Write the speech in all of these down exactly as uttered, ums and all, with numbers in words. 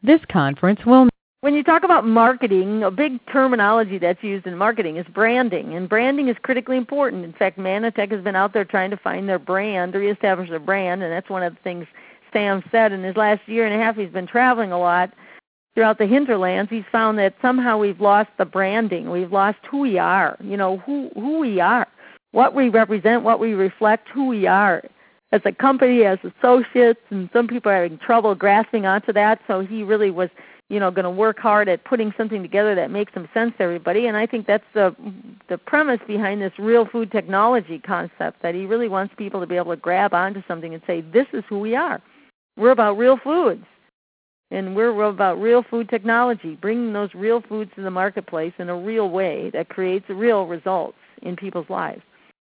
This conference will... When you talk about marketing, a big terminology that's used in marketing is branding, and branding is critically important. In fact, Manatech has been out there trying to find their brand, reestablish their brand, and that's one of the things Sam said in his last year and a half. He's been traveling a lot throughout the hinterlands. He's found that somehow we've lost the branding. We've lost who we are, you know, who, who we are, what we represent, what we reflect, who we are as a company, as associates, and some people are having trouble grasping onto that, so he really was you know, going to work hard at putting something together that makes some sense to everybody. And I think that's the the premise behind this real food technology concept, that he really wants people to be able to grab onto something and say, this is who we are. We're about real foods, and we're about real food technology, bringing those real foods to the marketplace in a real way that creates real results in people's lives.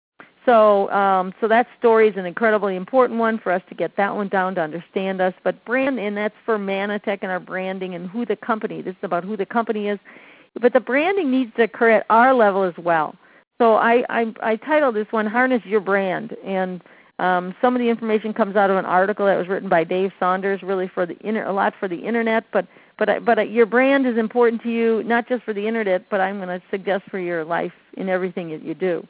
So um, so that story is an incredibly important one for us to get that one down to understand us. But brand, and that's for Manatech and our branding and who the company, this is about who the company is. But the branding needs to occur at our level as well. So I, I, I titled this one, Harness Your Brand. And um, some of the information comes out of an article that was written by Dave Saunders, really for the inter, a lot for the Internet. But, but, but your brand is important to you, not just for the Internet, but I'm going to suggest for your life in everything that you do.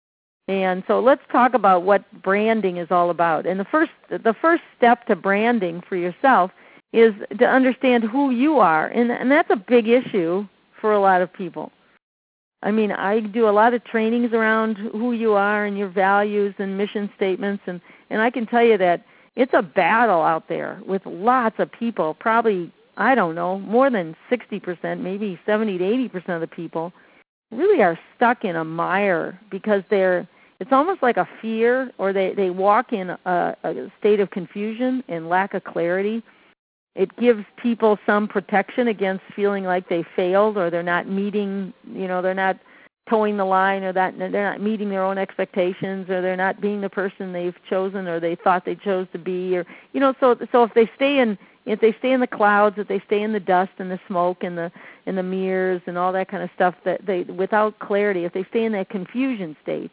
And so let's talk about what branding is all about. And the first, the first step to branding for yourself is to understand who you are. And, and that's a big issue for a lot of people. I mean, I do a lot of trainings around who you are and your values and mission statements. And, and I can tell you that it's a battle out there with lots of people, probably, I don't know, more than sixty percent, maybe seventy to eighty percent of the people really are stuck in a mire because they're, it's almost like a fear, or they, they walk in a, a state of confusion and lack of clarity. It gives people some protection against feeling like they failed, or they're not meeting, you know, they're not towing the line, or that they're not meeting their own expectations, or they're not being the person they've chosen or they thought they chose to be, or you know, so so if they stay in if they stay in the clouds, if they stay in the dust and the smoke and the and the mirrors and all that kind of stuff, that they without clarity, if they stay in that confusion state,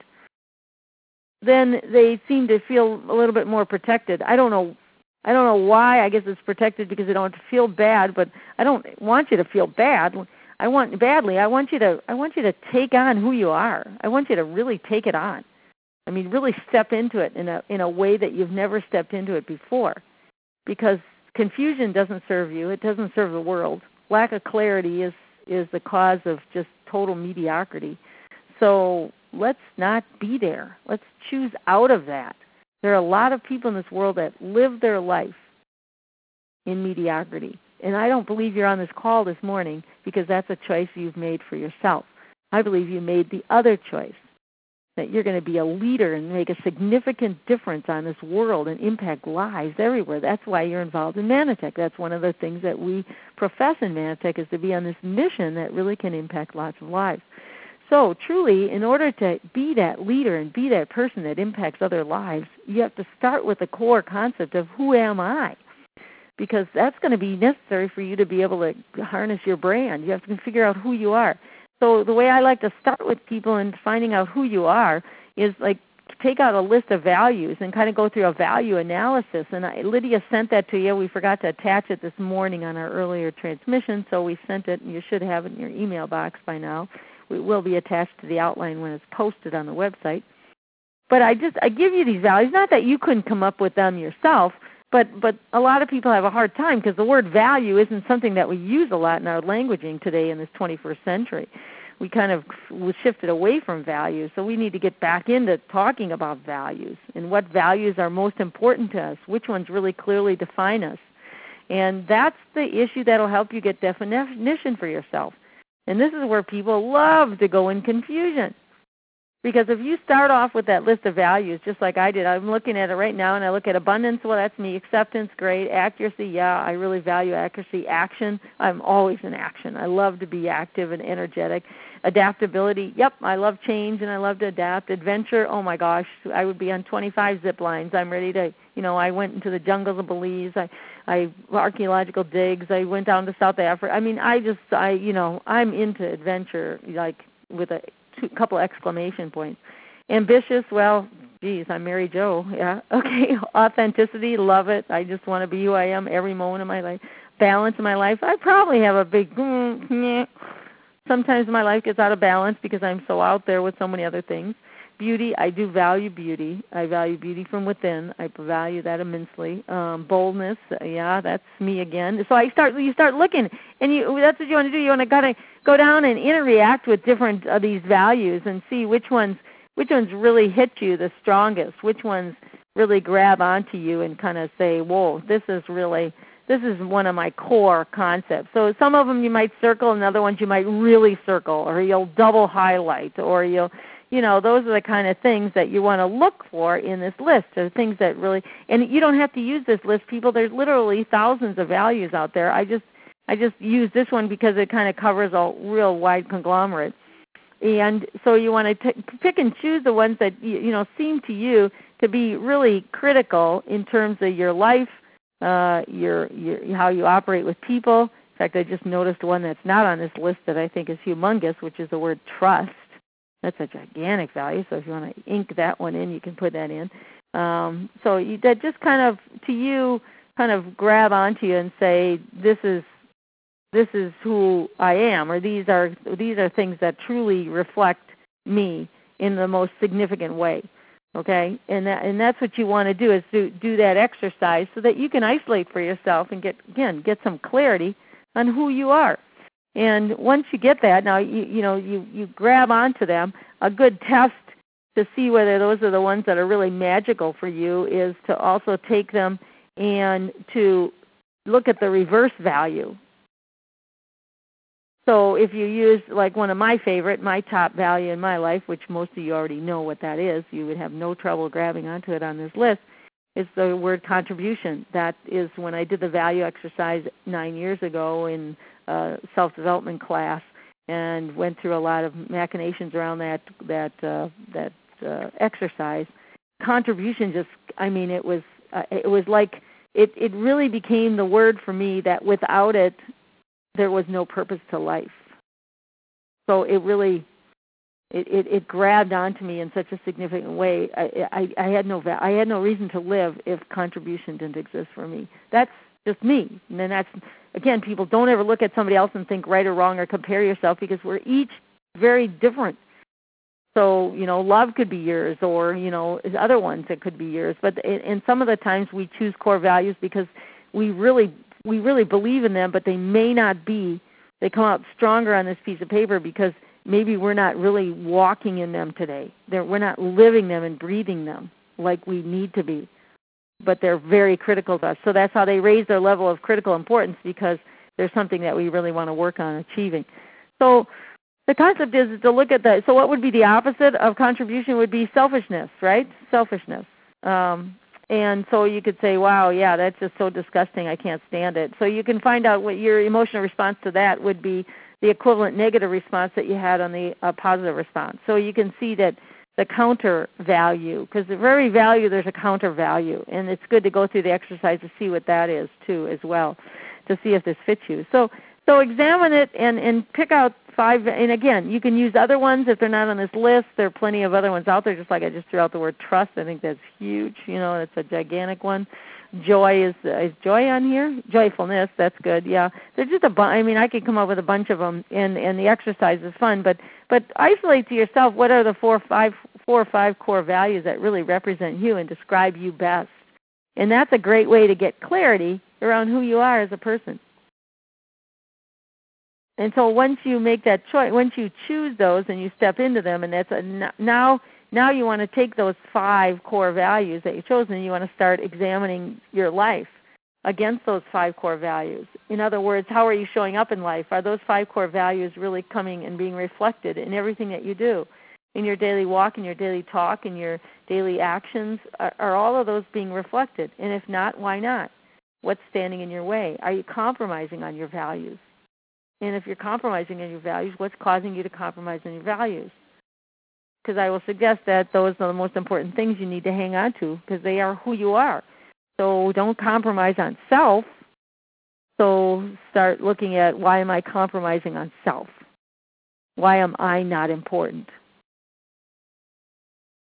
then they seem to feel a little bit more protected. I don't know. I don't know why. I guess it's protected because they don't feel bad. But I don't want you to feel bad. I want badly. I want you to. I want you to take on who you are. I want you to really take it on. I mean, really step into it in a in a way that you've never stepped into it before. Because confusion doesn't serve you. It doesn't serve the world. Lack of clarity is is the cause of just total mediocrity. So let's not be there. Let's choose out of that. There are a lot of people in this world that live their life in mediocrity. And I don't believe you're on this call this morning because that's a choice you've made for yourself. I believe you made the other choice, that you're going to be a leader and make a significant difference on this world and impact lives everywhere. That's why you're involved in Manatech. That's one of the things that we profess in Manatech, is to be on this mission that really can impact lots of lives. So truly, in order to be that leader and be that person that impacts other lives, you have to start with the core concept of who am I? Because that's going to be necessary for you to be able to harness your brand. You have to figure out who you are. So the way I like to start with people in finding out who you are is like take out a list of values and kind of go through a value analysis. And I, Lydia sent that to you. We forgot to attach it this morning on our earlier transmission, so we sent it, and you should have it in your email box by now. It will be attached to the outline when it's posted on the website. But I just I give you these values, not that you couldn't come up with them yourself, but but a lot of people have a hard time because the word value isn't something that we use a lot in our languaging today in this twenty-first century. We kind of shifted away from values, so we need to get back into talking about values and what values are most important to us, which ones really clearly define us. And that's the issue that will help you get definition for yourself. And this is where people love to go in confusion. Because if you start off with that list of values, just like I did, I'm looking at it right now, and I look at abundance, well, that's me. Acceptance, great. Accuracy, yeah, I really value accuracy. Action, I'm always in action. I love to be active and energetic. Adaptability, yep, I love change and I love to adapt. Adventure, oh my gosh, I would be on twenty-five zip lines. I'm ready to, you know, I went into the jungles of Belize. I, I archaeological digs. I went down to South Africa. I mean, I just, I, you know, I'm into adventure, like with a two, couple exclamation points. Ambitious, well, geez, I'm Mary Jo. Yeah, okay. Authenticity, love it. I just want to be who I am every moment of my life. balance in my life, I probably have a big mm, meh. Sometimes my life gets out of balance because I'm so out there with so many other things. Beauty, I do value beauty. I value beauty from within. I value that immensely. Um, boldness, yeah, that's me again. So I start, you start looking, and you, that's what you want to do. You want to gotta go down and interact with different of these values and see which ones, which ones really hit you the strongest, which ones really grab onto you and kind of say, whoa, this is really, this is one of my core concepts. So some of them you might circle, and other ones you might really circle, or you'll double highlight, or you'll, you know, those are the kind of things that you want to look for in this list. The things that really, and you don't have to use this list, people. There's literally thousands of values out there. I just, I just use this one because it kind of covers a real wide conglomerate. And so you want to pick and choose the ones that you, you know seem to you to be really critical in terms of your life, uh, your, your how you operate with people. In fact, I just noticed one that's not on this list that I think is humongous, which is the word trust. That's a gigantic value, so if you want to ink that one in, you can put that in. Um, so you, that just kind of, to you, kind of grab onto you and say, this is this is who I am, or these are these are things that truly reflect me in the most significant way. Okay, and that, and that's what you want to do, is do do that exercise so that you can isolate for yourself and get again get some clarity on who you are. And once you get that, now you you know you, you grab onto them. A good test to see whether those are the ones that are really magical for you is to also take them and to look at the reverse value. So if you use, like, one of my favorite, my top value in my life, which most of you already know what that is, you would have no trouble grabbing onto it on this list, is the word contribution. That is when I did the value exercise nine years ago in uh, self-development class, and went through a lot of machinations around that that uh, that uh, exercise. Contribution just, I mean, it was uh, it was like it it really became the word for me that without it, there was no purpose to life. So it really, it, it, it grabbed onto me in such a significant way. I, I, I had no I had no reason to live if contribution didn't exist for me. That's just me. And then that's, again, people don't ever look at somebody else and think right or wrong or compare yourself, because we're each very different. So, you know, love could be yours, or, you know, other ones that could be yours. But in, in some of the times we choose core values because we really we really believe in them, but they may not be, they come out stronger on this piece of paper because maybe we're not really walking in them today. They're, we're not living them and breathing them like we need to be, but they're very critical to us. So that's how they raise their level of critical importance, because there's something that we really want to work on achieving. So the concept is to look at that. So what would be the opposite of contribution would be selfishness, right? Selfishness. Um, And so you could say, wow, yeah, that's just so disgusting, I can't stand it. So you can find out what your emotional response to that would be, the equivalent negative response that you had on the uh, positive response. So you can see that the counter value, because for every value there's a counter value, and it's good to go through the exercise to see what that is too as well, to see if this fits you. So so examine it and, and pick out five, and again, you can use other ones if they're not on this list. There are plenty of other ones out there, just like I just threw out the word trust. I think that's huge. You know, it's a gigantic one. Joy is, uh, is joy on here? Joyfulness, that's good, yeah. There's just a bunch. I mean, I could come up with a bunch of them, and, and the exercise is fun, but, but isolate to yourself what are the four, five, four or five core values that really represent you and describe you best. And that's a great way to get clarity around who you are as a person. And so once you make that choice, once you choose those and you step into them, and that's a, now now you want to take those five core values that you've chosen, and you want to start examining your life against those five core values. In other words, how are you showing up in life? Are those five core values really coming and being reflected in everything that you do? In your daily walk, in your daily talk, in your daily actions, are, are all of those being reflected? And if not, why not? What's standing in your way? Are you compromising on your values? And if you're compromising on your values, what's causing you to compromise on your values? Because I will suggest that those are the most important things you need to hang on to, because they are who you are. So don't compromise on self. So start looking at, why am I compromising on self? Why am I not important?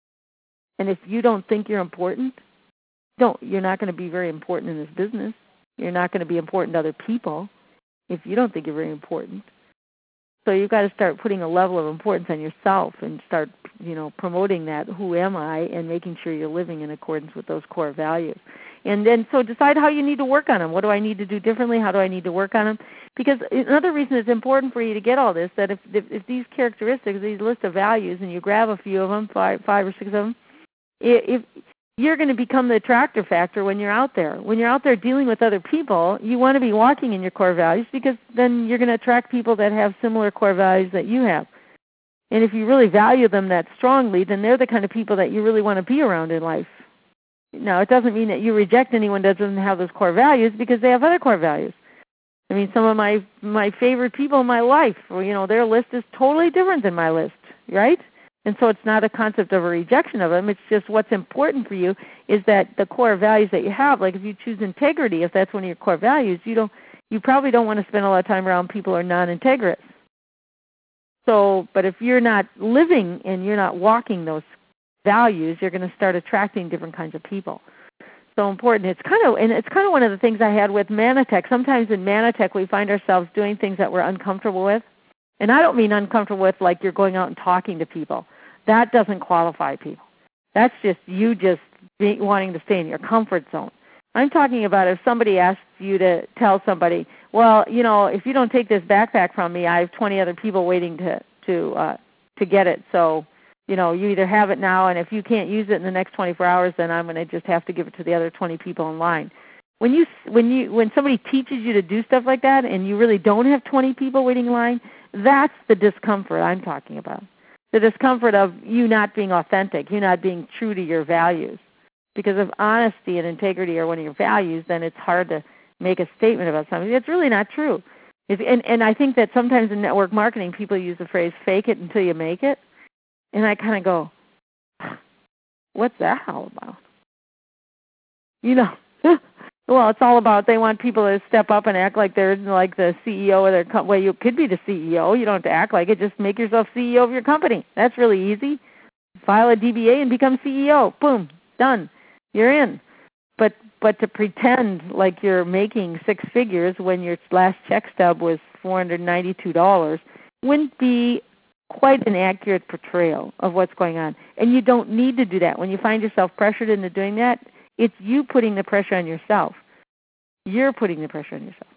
And if you don't think you're important, don't, you're not going to be very important in this business. You're not going to be important to other people if you don't think you're very important. So you've got to start putting a level of importance on yourself and start, you know, promoting that, who am I, and making sure you're living in accordance with those core values. And then so decide how you need to work on them. What do I need to do differently? How do I need to work on them? Because another reason it's important for you to get all this, that if, if, if these characteristics, these list of values, and you grab a few of them, five, five or six of them, if you're going to become the attractor factor when you're out there. When you're out there dealing with other people, you want to be walking in your core values, because then you're going to attract people that have similar core values that you have. And if you really value them that strongly, then they're the kind of people that you really want to be around in life. Now, it doesn't mean that you reject anyone that doesn't have those core values, because they have other core values. I mean, some of my, my favorite people in my life, you know, their list is totally different than my list, right? And so it's not a concept of a rejection of them. It's just what's important for you is that the core values that you have, like if you choose integrity, if that's one of your core values, you don't, you probably don't want to spend a lot of time around people who are non-integrous. So, but if you're not living and you're not walking those values, you're going to start attracting different kinds of people. So important. It's kind of, and it's kind of one of the things I had with Manatech. Sometimes in Manatech we find ourselves doing things that we're uncomfortable with. And I don't mean uncomfortable with like you're going out and talking to people. That doesn't qualify people. That's just you just being, wanting to stay in your comfort zone. I'm talking about if somebody asks you to tell somebody, well, you know, if you don't take this backpack from me, I have twenty other people waiting to to uh, to get it. So, you know, you either have it now, and if you can't use it in the next twenty-four hours, then I'm going to just have to give it to the other twenty people in line. When you when you when somebody teaches you to do stuff like that, and you really don't have twenty people waiting in line, that's the discomfort I'm talking about. The discomfort of you not being authentic, you not being true to your values. Because if honesty and integrity are one of your values, then it's hard to make a statement about something that's really not true. If, and, and I think that sometimes in network marketing, people use the phrase, fake it until you make it. And I kind of go, what's that all about? You know, well, it's all about they want people to step up and act like they're like the C E O of their company. Well, you could be the C E O. You don't have to act like it. Just make yourself C E O of your company. That's really easy. File a D B A and become C E O. Boom, done. You're in. But but to pretend like you're making six figures when your last check stub was four hundred ninety-two dollars wouldn't be quite an accurate portrayal of what's going on. And you don't need to do that. When you find yourself pressured into doing that, it's you putting the pressure on yourself. You're putting the pressure on yourself.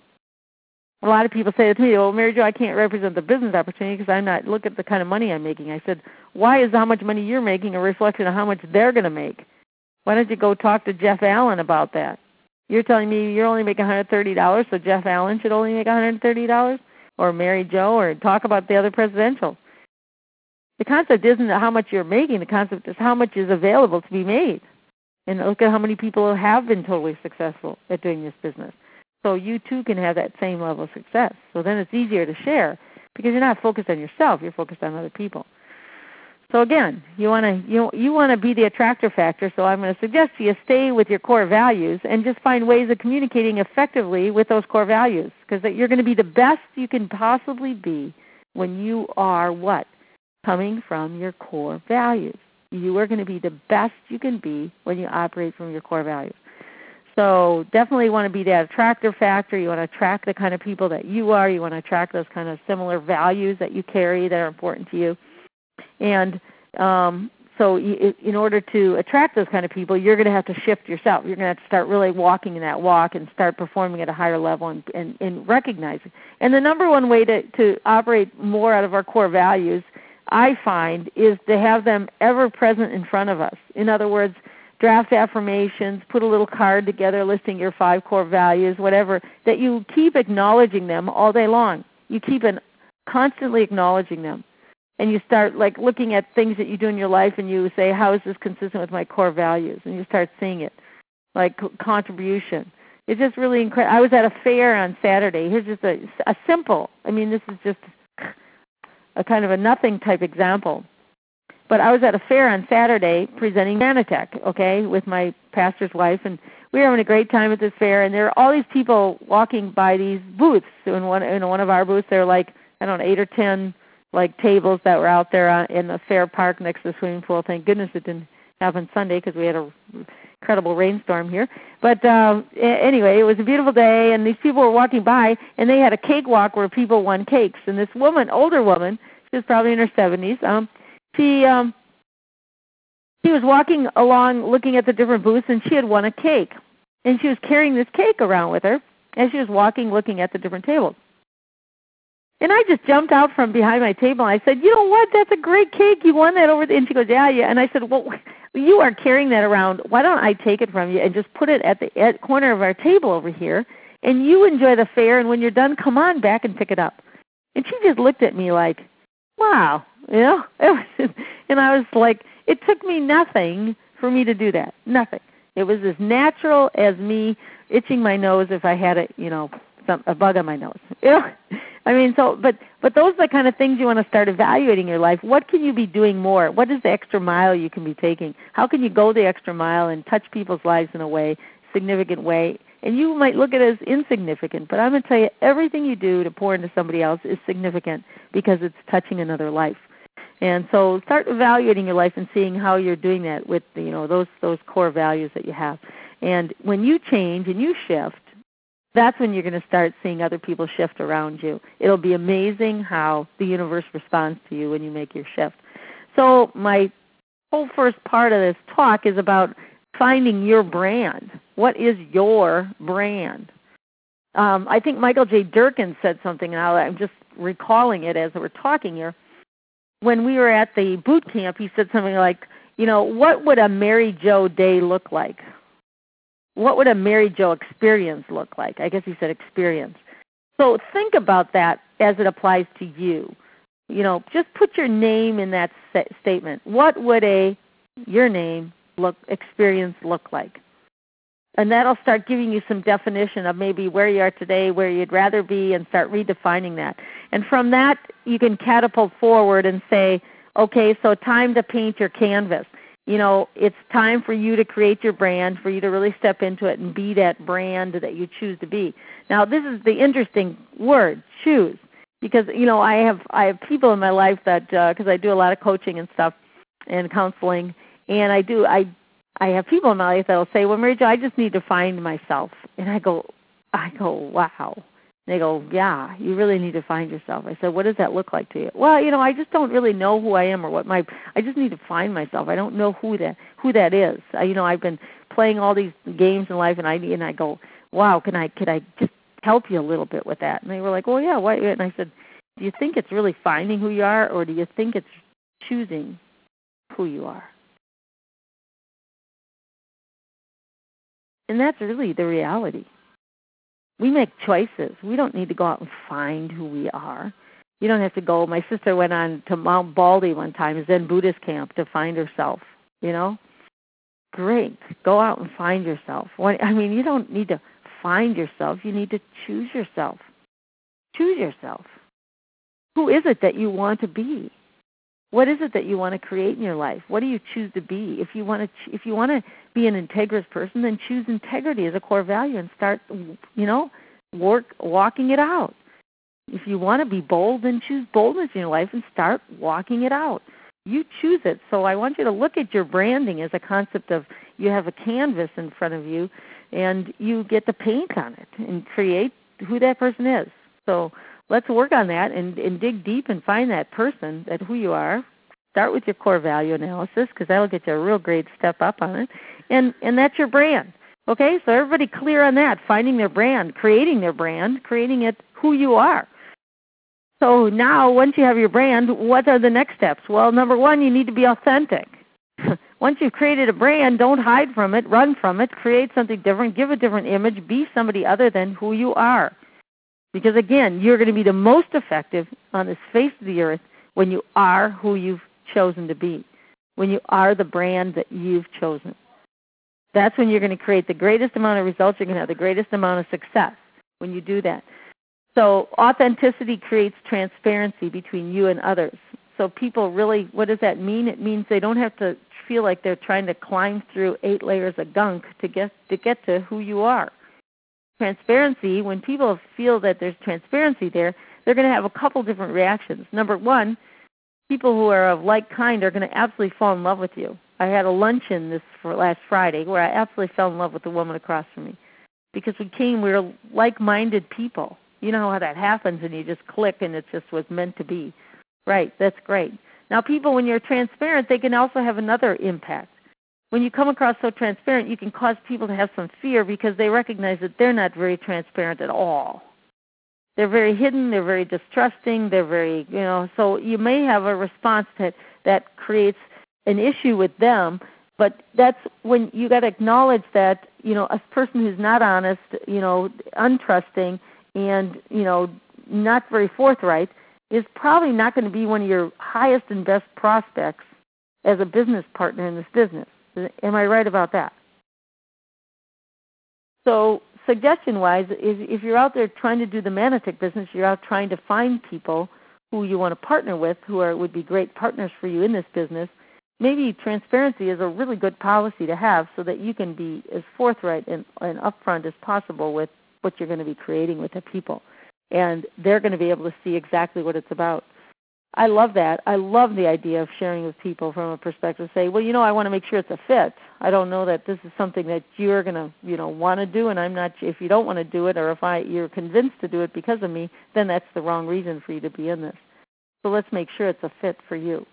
A lot of people say to me, well, Mary Jo, I can't represent the business opportunity because I'm not, look at the kind of money I'm making. I said, why is how much money you're making a reflection of how much they're going to make? Why don't you go talk to Jeff Allen about that? You're telling me you're only making one hundred thirty dollars, so Jeff Allen should only make one hundred thirty dollars? Or Mary Jo, or talk about the other presidential. The concept isn't how much you're making. The concept is how much is available to be made. And look at how many people have been totally successful at doing this business. So you too can have that same level of success. So then it's easier to share because you're not focused on yourself. You're focused on other people. So again, you want to you you want to be the attractor factor. So I'm going to suggest to you stay with your core values and just find ways of communicating effectively with those core values, because you're going to be the best you can possibly be when you are what? Coming from your core values. You are going to be the best you can be when you operate from your core values. So definitely want to be that attractor factor. You want to attract the kind of people that you are. You want to attract those kind of similar values that you carry that are important to you. And um, so in order to attract those kind of people, you're going to have to shift yourself. You're going to have to start really walking in that walk and start performing at a higher level and, and, and recognizing. And the number one way to, to operate more out of our core values, I find, is to have them ever present in front of us. In other words, draft affirmations, put a little card together listing your five core values, whatever, that you keep acknowledging them all day long. You keep an, constantly acknowledging them. And you start like looking at things that you do in your life and you say, how is this consistent with my core values? And you start seeing it, like contribution. It's just really incredible. I was at a fair on Saturday. Here's just a, a simple, I mean, this is just a kind of a nothing type example. But I was at a fair on Saturday presenting Manatech, okay, with my pastor's wife, and we were having a great time at this fair, and there are all these people walking by these booths. In one, in one of our booths, there were like, I don't know, eight or ten like tables that were out there in the fair park next to the swimming pool. Thank goodness it didn't happen Sunday because we had a, incredible rainstorm here. But um, anyway, it was a beautiful day, and these people were walking by, and they had a cakewalk where people won cakes. And this woman, older woman, she was probably in her seventies, um, she um, she was walking along looking at the different booths, and she had won a cake. And she was carrying this cake around with her as she was walking looking at the different tables. And I just jumped out from behind my table, and I said, you know what, that's a great cake. You won that over there. And she goes, yeah, yeah. And I said, well, you are carrying that around. Why don't I take it from you and just put it at the at corner of our table over here, and you enjoy the fair, and when you're done, come on back and pick it up. And she just looked at me like, wow, you know. It was, and I was like, it took me nothing for me to do that, nothing. It was as natural as me itching my nose if I had a, you know, some, a bug on my nose. You know? I mean, so, but but those are the kind of things you want to start evaluating in your life. What can you be doing more? What is the extra mile you can be taking? How can you go the extra mile and touch people's lives in a way, significant way? And you might look at it as insignificant, but I'm going to tell you, everything you do to pour into somebody else is significant because it's touching another life. And so start evaluating your life and seeing how you're doing that with, you know, those those core values that you have. And when you change and you shift, that's when you're going to start seeing other people shift around you. It'll be amazing how the universe responds to you when you make your shift. So my whole first part of this talk is about finding your brand. What is your brand? Um, I think Michael J. Durkin said something, and I'm just recalling it as we're talking here. When we were at the boot camp, he said something like, you know, what would a Mary Jo day look like? What would a Mary Jo experience look like? I guess he said experience. So think about that as it applies to you. You know, just put your name in that statement. What would a your name look experience look like? And that'll start giving you some definition of maybe where you are today, where you'd rather be, and start redefining that. And from that, you can catapult forward and say, okay, so time to paint your canvas. You know, it's time for you to create your brand, for you to really step into it and be that brand that you choose to be. Now, this is the interesting word, choose, because, you know, I have I have people in my life that, because uh, I do a lot of coaching and stuff and counseling, and I do, I I have people in my life that will say, well, Mary Jo, I just need to find myself. And I go, I go, wow. They go, yeah, you really need to find yourself. I said, what does that look like to you? Well, you know, I just don't really know who I am or what my, I just need to find myself. I don't know who that who that is. I, you know, I've been playing all these games in life, and I and I go, wow, can I could I just help you a little bit with that? And they were like, oh yeah, why? And I said, do you think it's really finding who you are, or do you think it's choosing who you are? And that's really the reality. We make choices. We don't need to go out and find who we are. You don't have to go. My sister went on to Mount Baldy one time, a Zen Buddhist camp, to find herself, you know. Great. Go out and find yourself. I mean, you don't need to find yourself. You need to choose yourself. Choose yourself. Who is it that you want to be? What is it that you want to create in your life? What do you choose to be? If you want to, if you want to be an integrous person, then choose integrity as a core value and start, you know, work walking it out. If you want to be bold, then choose boldness in your life and start walking it out. You choose it. So I want you to look at your branding as a concept of you have a canvas in front of you, and you get to paint on it and create who that person is. So let's work on that and, and dig deep and find that person, that who you are. Start with your core value analysis, because that'll get you a real great step up on it. And, and that's your brand. Okay, so everybody clear on that, finding their brand, creating their brand, creating it who you are. So now once you have your brand, what are the next steps? Well, number one, you need to be authentic. Once you've created a brand, don't hide from it, run from it, create something different, give a different image, be somebody other than who you are. Because, again, you're going to be the most effective on this face of the earth when you are who you've chosen to be, when you are the brand that you've chosen. That's when you're going to create the greatest amount of results. You're going to have the greatest amount of success when you do that. So authenticity creates transparency between you and others. So people really, what does that mean? It means they don't have to feel like they're trying to climb through eight layers of gunk to get to get to who you are. Transparency, when people feel that there's transparency there, they're going to have a couple different reactions. Number one, people who are of like kind are going to absolutely fall in love with you. I had a luncheon this for last Friday where I absolutely fell in love with the woman across from me because we came, we were like-minded people. You know how that happens and you just click and it just was meant to be. Right, that's great. Now people, when you're transparent, they can also have another impact. When you come across so transparent, you can cause people to have some fear because they recognize that they're not very transparent at all. They're very hidden, they're very distrusting, they're very, you know, so you may have a response that, that creates an issue with them, but that's when you got to acknowledge that, you know, a person who's not honest, you know, untrusting, and, you know, not very forthright is probably not going to be one of your highest and best prospects as a business partner in this business. Am I right about that? So suggestion-wise, if, if you're out there trying to do the Manotick business, you're out trying to find people who you want to partner with who are, would be great partners for you in this business, maybe transparency is a really good policy to have so that you can be as forthright and, and upfront as possible with what you're going to be creating with the people. And they're going to be able to see exactly what it's about. I love that. I love the idea of sharing with people from a perspective. Say, well, you know, I want to make sure it's a fit. I don't know that this is something that you're going to, you know, want to do, and I'm not. If you don't want to do it, or if I you're convinced to do it because of me, then that's the wrong reason for you to be in this. So let's make sure it's a fit for you.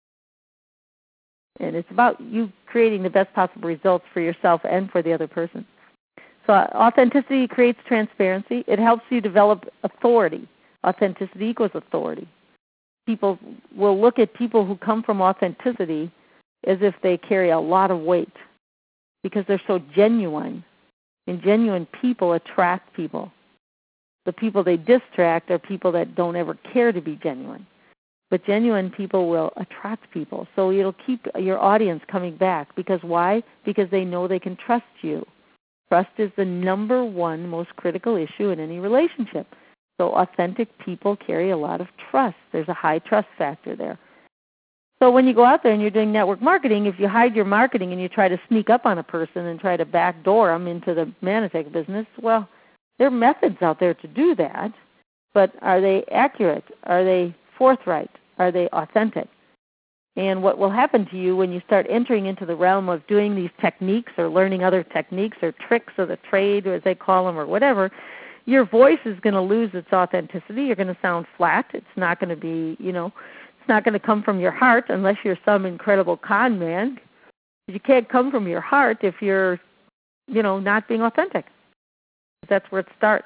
And it's about you creating the best possible results for yourself and for the other person. So authenticity creates transparency. It helps you develop authority. Authenticity equals authority. People will look at people who come from authenticity as if they carry a lot of weight because they're so genuine. And genuine people attract people. The people they distract are people that don't ever care to be genuine. But genuine people will attract people. So it'll keep your audience coming back. Because why? Because they know they can trust you. Trust is the number one most critical issue in any relationship. So authentic people carry a lot of trust. There's a high trust factor there. So when you go out there and you're doing network marketing, if you hide your marketing and you try to sneak up on a person and try to backdoor them into the Manotick business, well, there are methods out there to do that. But are they accurate? Are they forthright? Are they authentic? And what will happen to you when you start entering into the realm of doing these techniques or learning other techniques or tricks of the trade, as they call them, or whatever, your voice is going to lose its authenticity. You're going to sound flat. It's not going to be, you know, it's not going to come from your heart unless you're some incredible con man. You can't come from your heart if you're, you know, not being authentic. That's where it starts.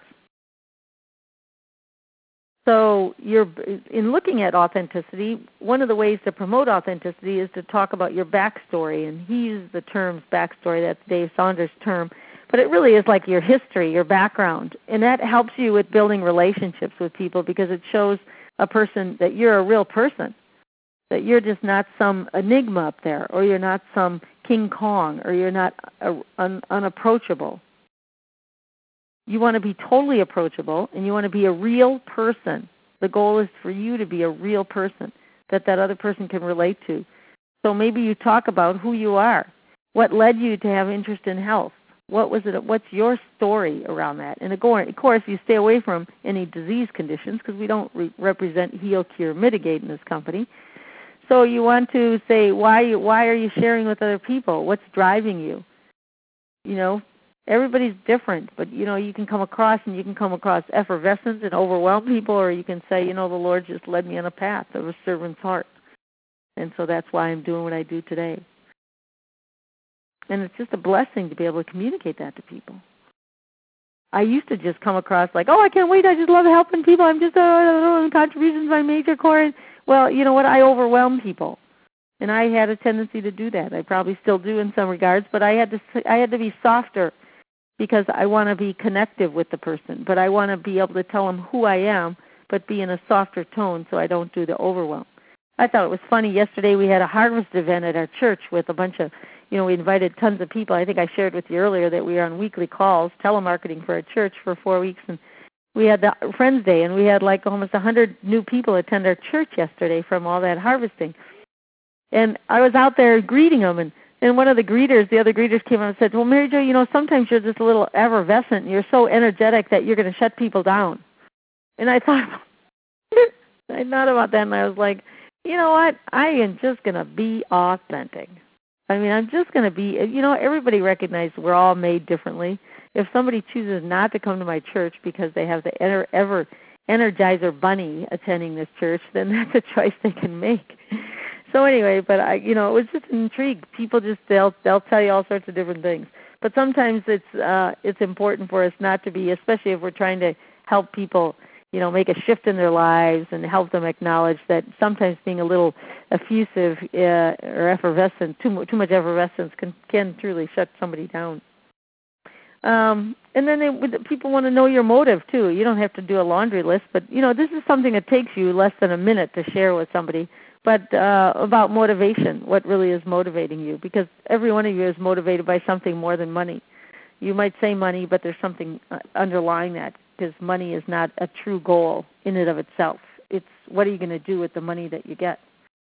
So you're, in looking at authenticity, one of the ways to promote authenticity is to talk about your backstory. And he used the term backstory. That's Dave Saunders' term. But it really is like your history, your background. And that helps you with building relationships with people because it shows a person that you're a real person, that you're just not some enigma up there, or you're not some King Kong, or you're not uh, un, unapproachable. You want to be totally approachable, and you want to be a real person. The goal is for you to be a real person that that other person can relate to. So maybe you talk about who you are. What led you to have interest in health? What was it? What's your story around that? And of course, you stay away from any disease conditions because we don't re- represent heal, cure, mitigate in this company. So you want to say, why, why are you sharing with other people? What's driving you? You know, everybody's different, but, you know, you can come across and you can come across effervescent and overwhelm people, or you can say, you know, the Lord just led me on a path of a servant's heart. And so that's why I'm doing what I do today. And it's just a blessing to be able to communicate that to people. I used to just come across like, oh, I can't wait. I just love helping people. I'm just, uh, contributions my major core. Well, you know what? I overwhelm people. And I had a tendency to do that. I probably still do in some regards, but I had to I had to be softer because I want to be connective with the person. But I want to be able to tell them who I am, but be in a softer tone so I don't do the overwhelm. I thought it was funny. Yesterday we had a harvest event at our church with a bunch of, you know, we invited tons of people. I think I shared with you earlier that we were on weekly calls, telemarketing for our church for four weeks. And we had the Friends Day, and we had like almost one hundred new people attend our church yesterday from all that harvesting. And I was out there greeting them, and, and one of the greeters, the other greeters came up and said, well, Mary Jo, you know, sometimes you're just a little effervescent, and you're so energetic that you're going to shut people down. And I thought, I thought about that, and I was like, you know what? I am just going to be authentic. I mean, I'm just going to be, you know, everybody recognizes we're all made differently. If somebody chooses not to come to my church because they have the ever, ever Energizer Bunny attending this church, then that's a choice they can make. So anyway, but I, you know, it was just an intrigue. People just they'll they'll tell you all sorts of different things. But sometimes it's uh, it's important for us not to be, especially if we're trying to help people, you know, make a shift in their lives and help them acknowledge that sometimes being a little effusive uh, or effervescent, too too much effervescence can can truly shut somebody down. Um, and then they, people want to know your motive too. You don't have to do a laundry list, but you know this is something that takes you less than a minute to share with somebody. But uh, about motivation, what really is motivating you? Because every one of you is motivated by something more than money. You might say money, but there's something underlying that, because money is not a true goal in and of itself. It's what are you going to do with the money that you get?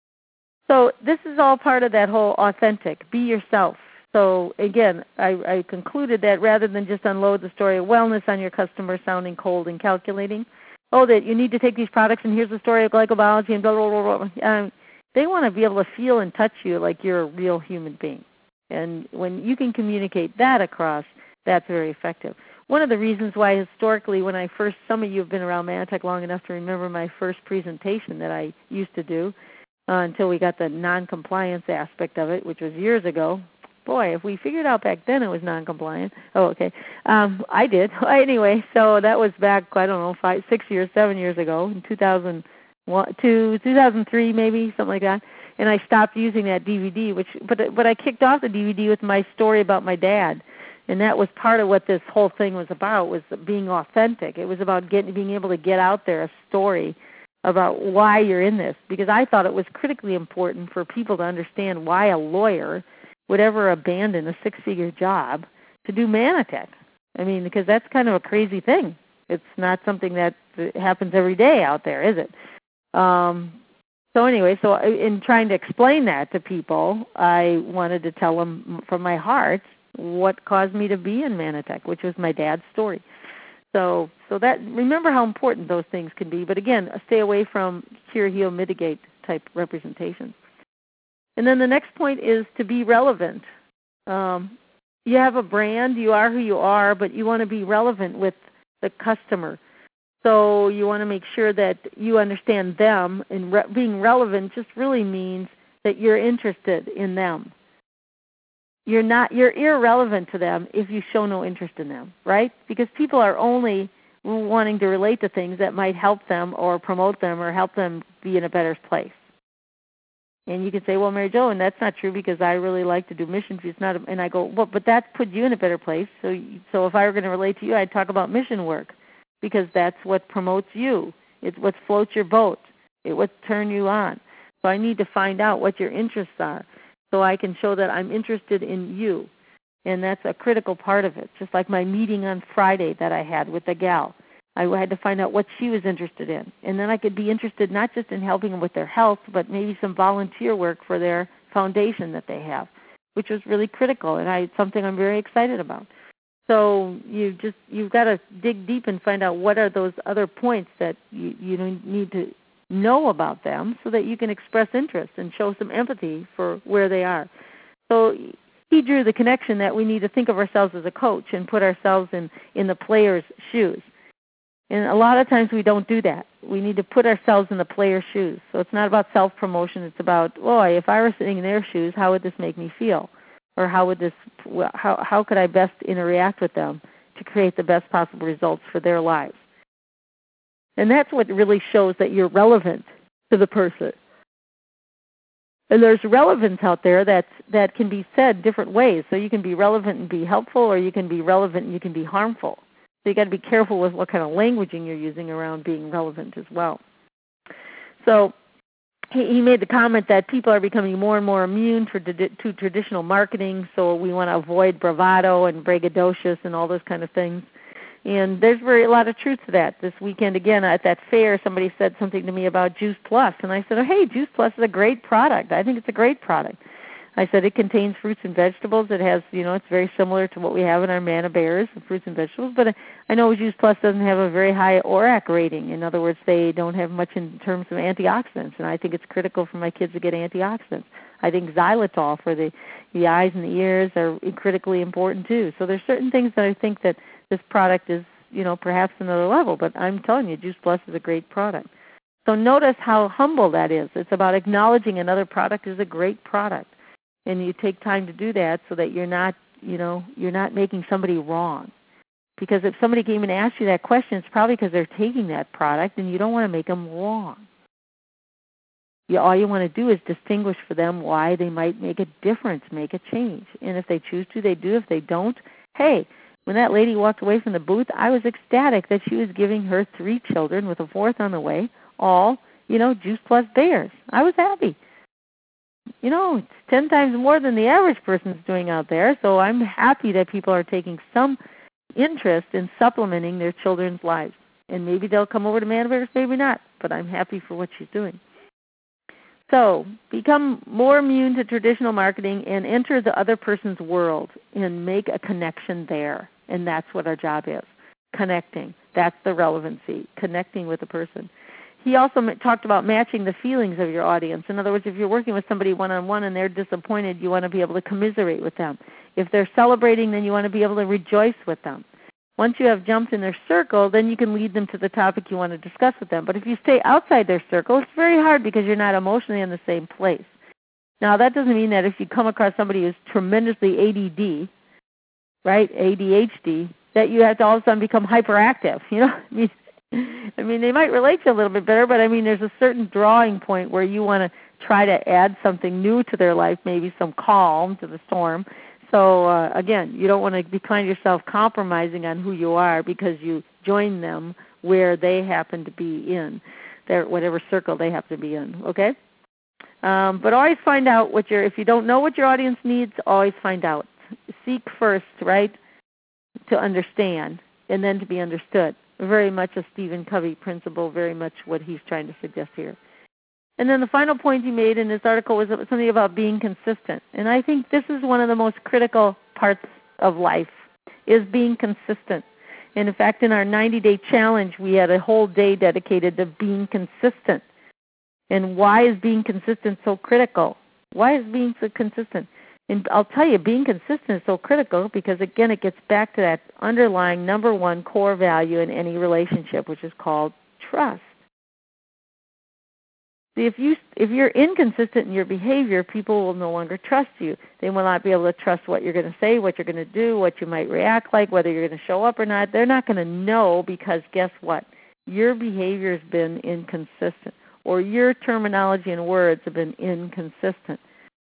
So this is all part of that whole authentic, be yourself. So again, I, I concluded that rather than just unload the story of wellness on your customer sounding cold and calculating, oh, that you need to take these products and here's the story of glycobiology and blah, blah, blah, blah. Um, they want to be able to feel and touch you like you're a real human being. And when you can communicate that across, that's very effective. One of the reasons why historically when I first, some of you have been around Manatech long enough to remember my first presentation that I used to do uh, until we got the non-compliance aspect of it, which was years ago. Boy, if we figured out back then it was non-compliant. Oh, okay. Um, I did. Anyway, so that was back, I don't know, five, six years, seven years ago, in two thousand one, two, two thousand three maybe, something like that. And I stopped using that D V D, which, but, but I kicked off the D V D with my story about my dad. And that was part of what this whole thing was about, was being authentic. It was about getting, being able to get out there a story about why you're in this, because I thought it was critically important for people to understand why a lawyer would ever abandon a six-figure job to do Manatech. I mean, because that's kind of a crazy thing. It's not something that happens every day out there, is it? Um, so anyway, so in trying to explain that to people, I wanted to tell them from my heart what caused me to be in Manatech, which was my dad's story. So, so that remember how important those things can be. But again, stay away from cure, heal, mitigate type representations. And then the next point is to be relevant. Um, you have a brand, you are who you are, but you want to be relevant with the customer. So you want to make sure that you understand them, and re- being relevant just really means that you're interested in them. You're not, you're irrelevant to them if you show no interest in them, right? Because people are only wanting to relate to things that might help them or promote them or help them be in a better place. And you can say, well, Mary Jo, and that's not true because I really like to do mission. It's not, a, and I go, well, but that put you in a better place. So, so if I were going to relate to you, I'd talk about mission work because that's what promotes you. It's what floats your boat. It's what turns you on. So I need to find out what your interests are so I can show that I'm interested in you. And that's a critical part of it, just like my meeting on Friday that I had with the gal. I had to find out what she was interested in. And then I could be interested not just in helping them with their health, but maybe some volunteer work for their foundation that they have, which was really critical, and I, it's something I'm very excited about. So you just, you've got to dig deep and find out what are those other points that you, you need to know about them so that you can express interest and show some empathy for where they are. So he drew the connection that we need to think of ourselves as a coach and put ourselves in, in the player's shoes. And a lot of times we don't do that. We need to put ourselves in the player's shoes. So it's not about self-promotion. It's about, boy, if I were sitting in their shoes, how would this make me feel? Or how would this, how how could I best interact with them to create the best possible results for their lives? And that's what really shows that you're relevant to the person. And there's relevance out there that's, that can be said different ways. So you can be relevant and be helpful, or you can be relevant and you can be harmful. So you've got to be careful with what kind of languaging you're using around being relevant as well. So he, he made the comment that people are becoming more and more immune to, to traditional marketing, so we want to avoid bravado and braggadocious and all those kind of things. And there's very a lot of truth to that. This weekend, again, at that fair, somebody said something to me about Juice Plus, and I said, oh, hey, Juice Plus is a great product. I think it's a great product. I said it contains fruits and vegetables. It has, you know, it's very similar to what we have in our Manna Bears, fruits and vegetables. But I know Juice Plus doesn't have a very high O R A C rating. In other words, they don't have much in terms of antioxidants, and I think it's critical for my kids to get antioxidants. I think xylitol for the, the eyes and the ears are critically important too. So there's certain things that I think that this product is, you know, perhaps another level, but I'm telling you, Juice Plus is a great product. So notice how humble that is. It's about acknowledging another product is a great product. And you take time to do that so that you're not, you know, you're not making somebody wrong. Because if somebody came and asked you that question, it's probably because they're taking that product and you don't want to make them wrong. You, all you want to do is distinguish for them why they might make a difference, make a change. And if they choose to, they do. If they don't, hey, when that lady walked away from the booth, I was ecstatic that she was giving her three children with a fourth on the way, all, you know, Juice Plus bears. I was happy. You know, it's ten times more than the average person's doing out there, so I'm happy that people are taking some interest in supplementing their children's lives. And maybe they'll come over to Manabears, maybe not, but I'm happy for what she's doing. So become more immune to traditional marketing and enter the other person's world and make a connection there. And that's what our job is, connecting. That's the relevancy, connecting with the person. He also talked about matching the feelings of your audience. In other words, if you're working with somebody one-on-one and they're disappointed, you want to be able to commiserate with them. If they're celebrating, then you want to be able to rejoice with them. Once you have jumped in their circle, then you can lead them to the topic you want to discuss with them. But if you stay outside their circle, it's very hard because you're not emotionally in the same place. Now, that doesn't mean that if you come across somebody who's tremendously A D D, right, A D H D, that you have to all of a sudden become hyperactive. You know, I mean, I mean, they might relate to you a little bit better, but I mean, there's a certain drawing point where you want to try to add something new to their life, maybe some calm to the storm. So uh, again, you don't want to be find yourself compromising on who you are because you join them where they happen to be in, their whatever circle they happen to be in. Okay, um, but always find out what your. If you don't know what your audience needs, always find out. Seek first, right, to understand, and then to be understood. Very much a Stephen Covey principle. Very much what he's trying to suggest here. And then the final point he made in this article was something about being consistent. And I think this is one of the most critical parts of life, is being consistent. And in fact, in our ninety-day challenge, we had a whole day dedicated to being consistent. And why is being consistent so critical? Why is being so consistent? And I'll tell you, being consistent is so critical because, again, it gets back to that underlying number one core value in any relationship, which is called trust. See, if you if you're inconsistent in your behavior, people will no longer trust you. They will not be able to trust what you're going to say, what you're going to do, what you might react like, whether you're going to show up or not. They're not going to know because guess what? Your behavior has been inconsistent, or your terminology and words have been inconsistent.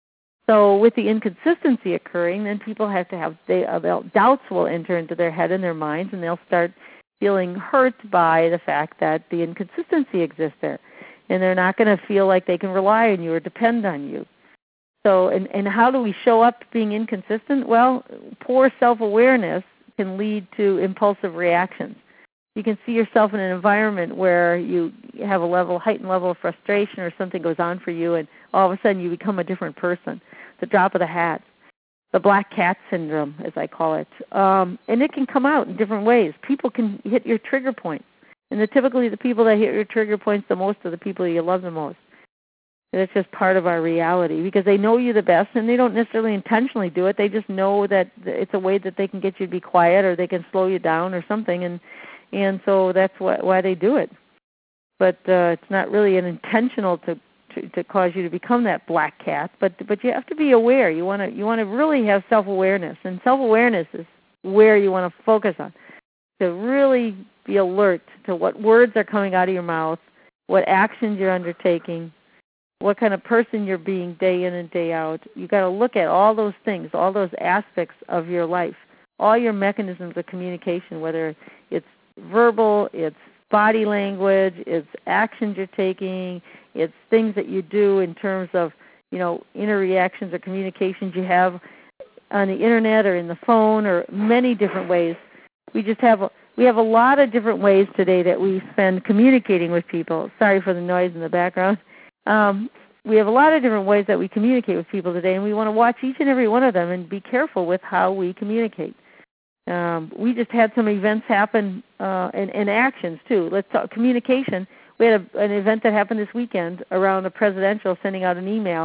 So with the inconsistency occurring, then people have to have they, uh, doubts will enter into their head and their minds, and they'll start feeling hurt by the fact that the inconsistency exists there. And they're not going to feel like they can rely on you or depend on you. So, and, and how do we show up being inconsistent? Well, poor self-awareness can lead to impulsive reactions. You can see yourself in an environment where you have a level, heightened level of frustration, or something goes on for you, and all of a sudden you become a different person. The drop of the hat, the black cat syndrome, as I call it. Um, and it can come out in different ways. People can hit your trigger points. And the, typically the people that hit your trigger points the most are the people you love the most. And it's just part of our reality because they know you the best, and they don't necessarily intentionally do it. They just know that it's a way that they can get you to be quiet, or they can slow you down or something, and and so that's why, why they do it. But uh, it's not really an intentional to, to to cause you to become that black cat. But but you have to be aware. You want to you want to really have self-awareness, and self-awareness is where you want to focus on. To really be alert to what words are coming out of your mouth, what actions you're undertaking, what kind of person you're being day in and day out. You've got to look at all those things, all those aspects of your life, all your mechanisms of communication, whether it's verbal, it's body language, it's actions you're taking, it's things that you do in terms of, you know, inner reactions or communications you have on the internet or in the phone, or many different ways. We just have a, we have a lot of different ways today that we spend communicating with people. Sorry for the noise in the background. Um, we have a lot of different ways that we communicate with people today, and we want to watch each and every one of them and be careful with how we communicate. Um, we just had some events happen, uh, and, and actions too. Let's talk communication. We had a, an event that happened this weekend around the presidential sending out an email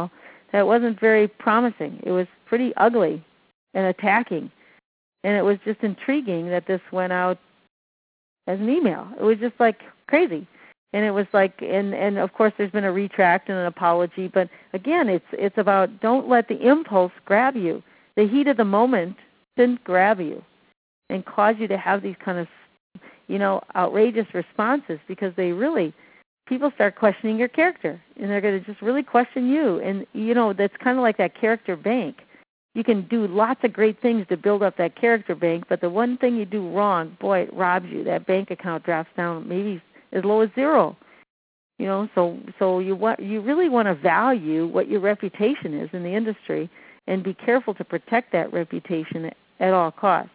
that wasn't very promising. It was pretty ugly and attacking. And it was just intriguing that this went out as an email. It was just like crazy. And it was like, and, and of course there's been a retract and an apology, but again, it's it's about don't let the impulse grab you. The heat of the moment didn't grab you and cause you to have these kind of, you know, outrageous responses, because they really, people start questioning your character, and they're going to just really question you. And, you know, that's kind of like that character bank. You can do lots of great things to build up that character bank, but the one thing you do wrong, boy, it robs you. That bank account drops down maybe as low as zero. You know, so so you want you really want to value what your reputation is in the industry, and be careful to protect that reputation at all costs.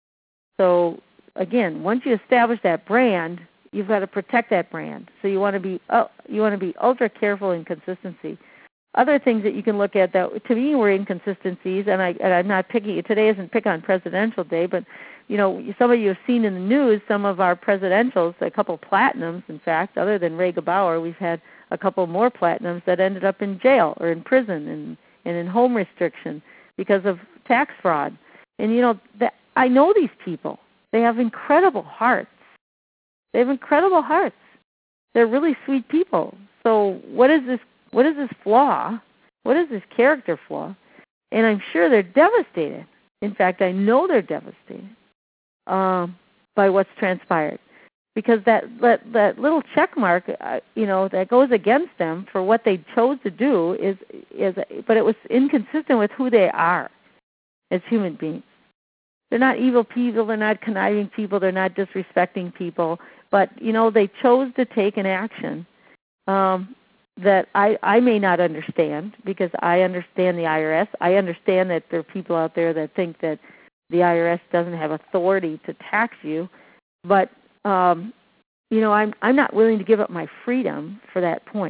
So again, once you establish that brand, you've got to protect that brand. So you want to be uh, you want to be ultra careful in consistency. Other things that you can look at that to me were inconsistencies, and, I, and I'm not picking, today isn't pick on Presidential Day, but you know, some of you have seen in the news some of our presidentials, a couple platinums, in fact, other than Ray Gebauer, we've had a couple more platinums that ended up in jail or in prison and, and in home restriction because of tax fraud. And you know, that, I know these people. They have incredible hearts. They have incredible hearts. They're really sweet people. So what is this? What is this flaw? What is this character flaw? And I'm sure they're devastated. In fact, I know they're devastated um, by what's transpired, because that, that that little check mark, uh, you know, that goes against them for what they chose to do is is, but it was inconsistent with who they are as human beings. They're not evil people. They're not conniving people. They're not disrespecting people. But you know, they chose to take an action Um, that I, I may not understand, because I understand the I R S. I understand that there are people out there that think that the I R S doesn't have authority to tax you. But, um, you know, I'm, I'm not willing to give up my freedom for that point.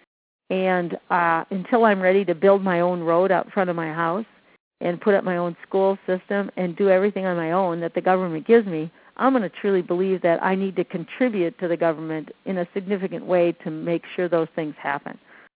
And uh, until I'm ready to build my own road out front of my house and put up my own school system and do everything on my own that the government gives me, I'm going to truly believe that I need to contribute to the government in a significant way to make sure those things happen.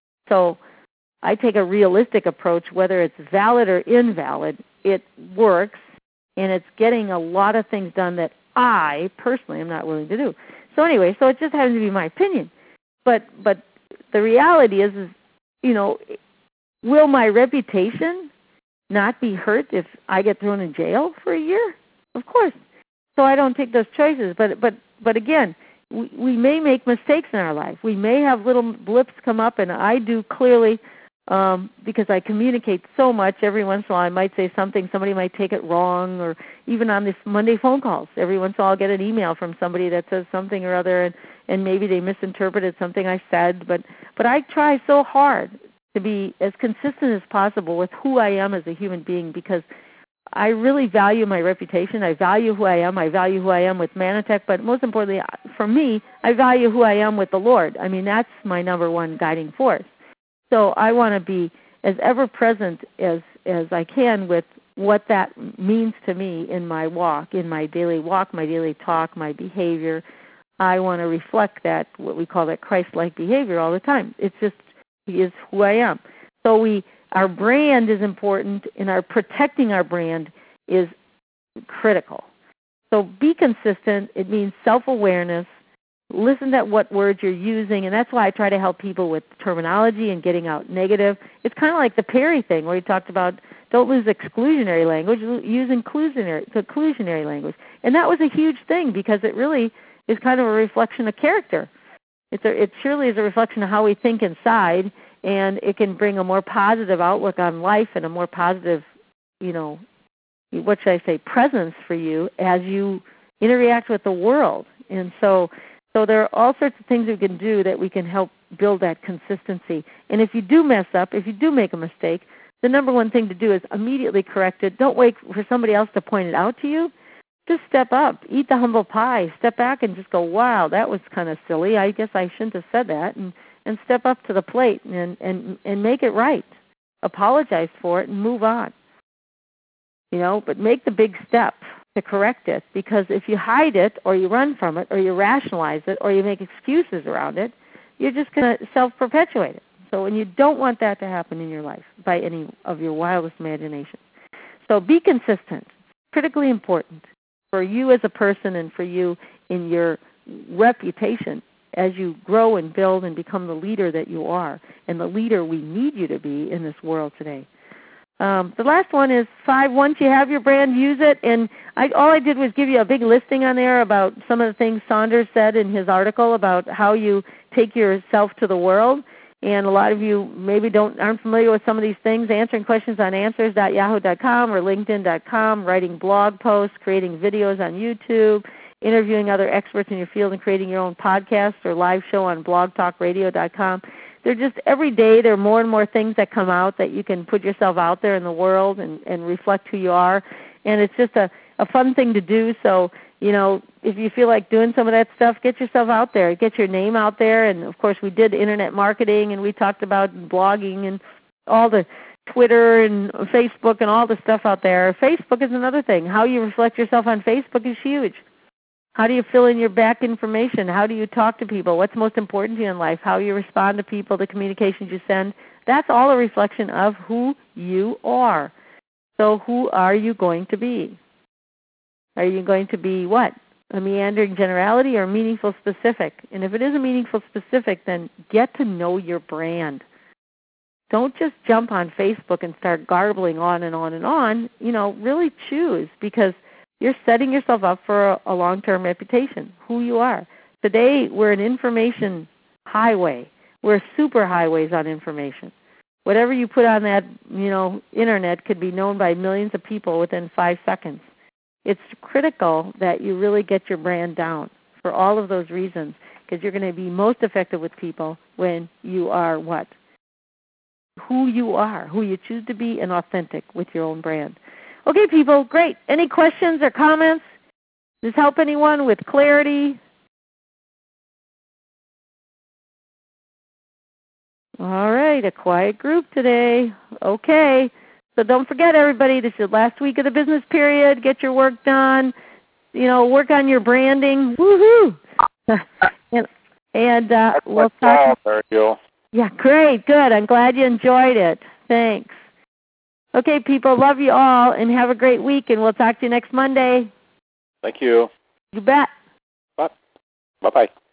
So I take a realistic approach. Whether it's valid or invalid, it works, and it's getting a lot of things done that I personally am not willing to do. So anyway, so it just happens to be my opinion. But but the reality is, is, you know, will my reputation not be hurt if I get thrown in jail for a year? Of course. So I don't take those choices. But but but again, we, we may make mistakes in our life. We may have little blips come up, and I do clearly, um, because I communicate so much. Every once in a while I might say something, somebody might take it wrong, or even on these Monday phone calls, every once in a while I'll get an email from somebody that says something or other, and, and maybe they misinterpreted something I said. But, but I try so hard to be as consistent as possible with who I am as a human being, because I really value my reputation. I value who I am. I value who I am with Manatech. But most importantly, for me, I value who I am with the Lord. I mean, that's my number one guiding force. So I want to be as ever present as, as I can with what that means to me in my walk, in my daily walk, my daily talk, my behavior. I want to reflect that, what we call that Christ-like behavior all the time. It's just is who I am. So we, our brand is important, and our protecting our brand is critical. So be consistent. It means self-awareness. Listen to what words you're using, and that's why I try to help people with terminology and getting out negative. It's kind of like the Perry thing where he talked about don't lose exclusionary language, use inclusionary, inclusionary language. And that was a huge thing, because it really is kind of a reflection of character. It's a, it surely is a reflection of how we think inside, and it can bring a more positive outlook on life and a more positive, you know, what should I say, presence for you as you interact with the world. And so so there are all sorts of things we can do that we can help build that consistency. And if you do mess up, if you do make a mistake, the number one thing to do is immediately correct it. Don't wait for somebody else to point it out to you. Just step up. Eat the humble pie. Step back and just go, wow, that was kind of silly. I guess I shouldn't have said that. And, and step up to the plate and, and, and make it right. Apologize for it and move on. You know, but make the big step to correct it, because if you hide it or you run from it or you rationalize it or you make excuses around it, you're just going to self-perpetuate it. So, and you don't want that to happen in your life by any of your wildest imaginations. So be consistent. Critically important for you as a person and for you in your reputation as you grow and build and become the leader that you are and the leader we need you to be in this world today. Um, the last one is five, once you have your brand, use it. And I, all I did was give you a big listing on there about some of the things Saunders said in his article about how you take yourself to the world. And a lot of you maybe don't aren't familiar with some of these things, answering questions on answers dot yahoo dot com or linkedin dot com, writing blog posts, creating videos on YouTube, interviewing other experts in your field, and creating your own podcast or live show on blog talk radio dot com. They're just every day there are more and more things that come out that you can put yourself out there in the world and, and reflect who you are. And it's just a, a fun thing to do. So, you know, if you feel like doing some of that stuff, get yourself out there. Get your name out there. And, of course, we did internet marketing, and we talked about blogging and all the Twitter and Facebook and all the stuff out there. Facebook is another thing. How you reflect yourself on Facebook is huge. How do you fill in your back information? How do you talk to people? What's most important to you in life? How you respond to people, the communications you send. That's all a reflection of who you are. So who are you going to be? Are you going to be what? A meandering generality or a meaningful specific? And if it is a meaningful specific, then get to know your brand. Don't just jump on Facebook and start garbling on and on and on. You know, really choose, because you're setting yourself up for a, a long-term reputation, who you are. Today, we're an information highway. We're super highways on information. Whatever you put on that, you know, internet could be known by millions of people within five seconds. It's critical that you really get your brand down for all of those reasons, because you're going to be most effective with people when you are what? Who you are, who you choose to be, and authentic with your own brand. Okay, people, great. Any questions or comments? Does this help anyone with clarity? All right, a quiet group today. Okay. So don't forget, everybody, this is the last week of the business period. Get your work done. You know, work on your branding. Woohoo! and and uh, we'll talk. There you go. Yeah, great, good. I'm glad you enjoyed it. Thanks. Okay, people, love you all, and have a great week, and we'll talk to you next Monday. Thank you. You bet. Bye. Bye-bye.